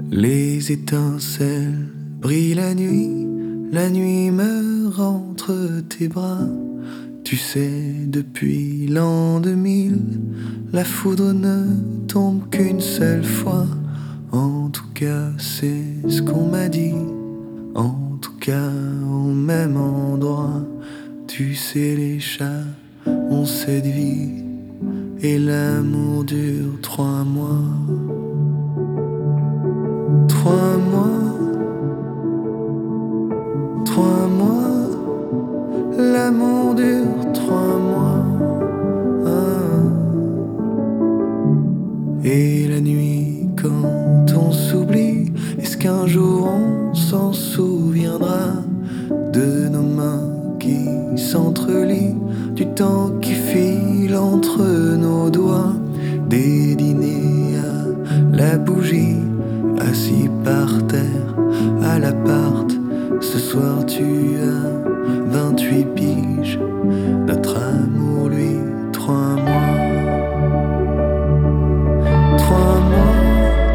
Les étincelles brillent la nuit meurt entre tes bras. Tu sais, depuis l'an 2000, la foudre ne tombe qu'une seule fois. En tout cas, c'est ce qu'on m'a dit. En tout cas, au même endroit. Tu sais, les chats ont cette vie et l'amour dure 3 mois. 3 mois, 3 mois, l'amour dure 3 mois. Et la nuit, quand on s'oublie, est-ce qu'un jour on s'en souviendra de nos mains qui s'entrelient, du temps qui file entre nos doigts, des dîners à la bougie, assis par terre à l'appart. Ce soir tu as 28 piges, notre amour lui 3 mois. 3 mois,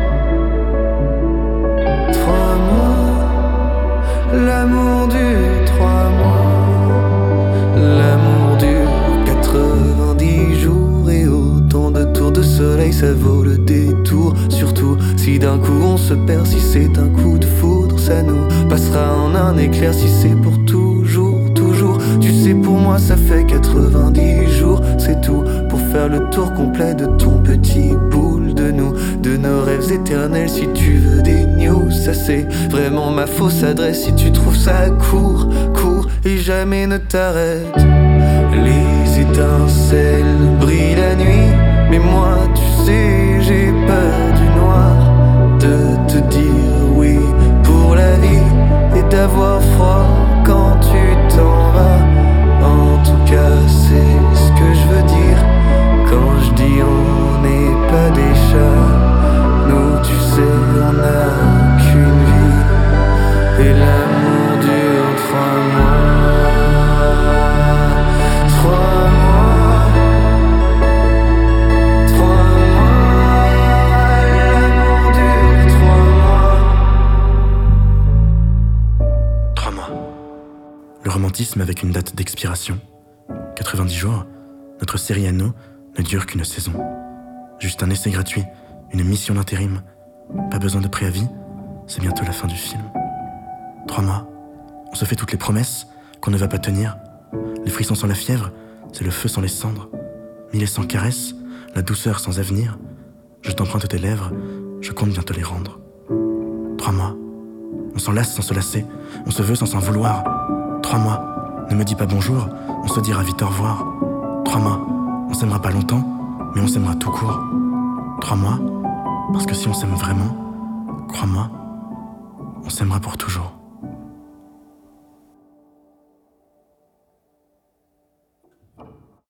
3 mois, l'amour dure 3 mois. L'amour dure 90 jours et autant de tours de soleil, ça vaut le détour. Surtout si d'un coup on se perd, si c'est un coup de foudre, ça nous passera en un éclair. Si c'est pour toujours, toujours, tu sais, pour moi ça fait 90 jours, c'est tout pour faire le tour complet de ton petit boule, de nous, de nos rêves éternels. Si tu veux des news, ça c'est vraiment ma fausse adresse. Si tu trouves ça court, court et jamais ne t'arrête. Les étincelles brillent la nuit, mais moi tu sais j'ai peur du noir, de te dire oui pour la vie et d'avoir froid quand tu t'en vas. En tout cas c'est ce que je veux dire quand je dis on n'est pas des chats. Nous tu sais on n'a qu'une vie et l'amour dure 3 mois. 3 mois, 3 mois, l'amour dure 3 mois. 3 mois. Le romantisme avec une date d'expiration. 90 jours, notre série à nous ne dure qu'une saison. Juste un essai gratuit, une mission d'intérim. Pas besoin de préavis, c'est bientôt la fin du film. 3 mois, on se fait toutes les promesses qu'on ne va pas tenir. Les frissons sans la fièvre, c'est le feu sans les cendres. 1100 caresses, la douceur sans avenir. Je t'emprunte tes lèvres, je compte bientôt les rendre. 3 mois, on s'enlace sans se lasser, on se veut sans s'en vouloir. 3 mois, ne me dis pas bonjour, on se dira vite au revoir. 3 mois, on s'aimera pas longtemps, mais on s'aimera tout court. 3 mois, parce que si on s'aime vraiment, crois-moi, on s'aimera pour toujours.